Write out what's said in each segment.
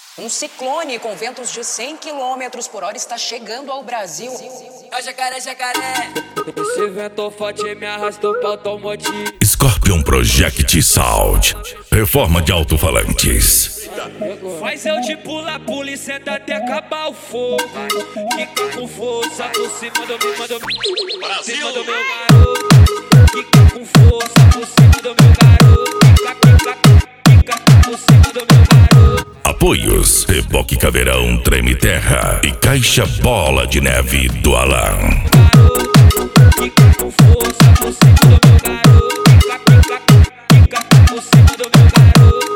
Um ciclone com ventos de 100 km por hora está chegando ao Brasil. Ó jacaré, jacaré. Esse vento forte me arrastou pra automotivo. Scorpion Project Sound. Reforma de alto-falantes. Faz eu te pular, pula e senta até acabar o fogo. Fica com força por cima do meu garoto. Fica com força por cima do meu garoto. Fica por cima do meu garoto. Apoios: Reboque Caveirão, Treme Terra e Caixa Bola de Neve do Alan. Fica com força por cima do meu garoto. Fica por cima do meu garoto.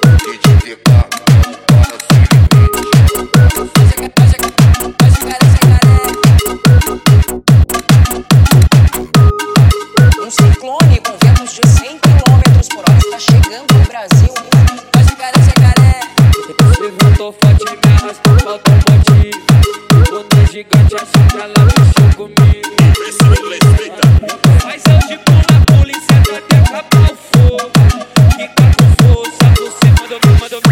Um ciclone com ventos de 100 km por hora está chegando ao Brasil. Ó jacaré, jacaré. Esse vento forte me arrastou pra automotivo. Quando é gigante assim que ela mexeu comigo. Mas eu te pulo, pula e senta até acabar o fogo. Fica com força por cima do meu garoto.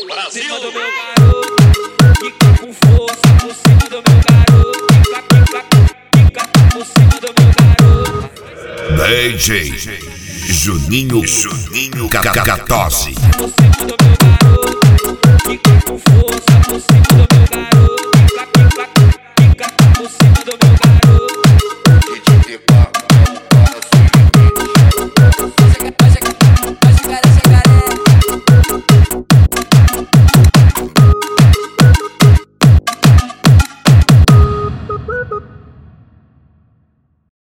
Fica com força por cima do meu garoto. Fica por cima do meu garoto. DJ Juninho Gatose. Por cima do meu garoto.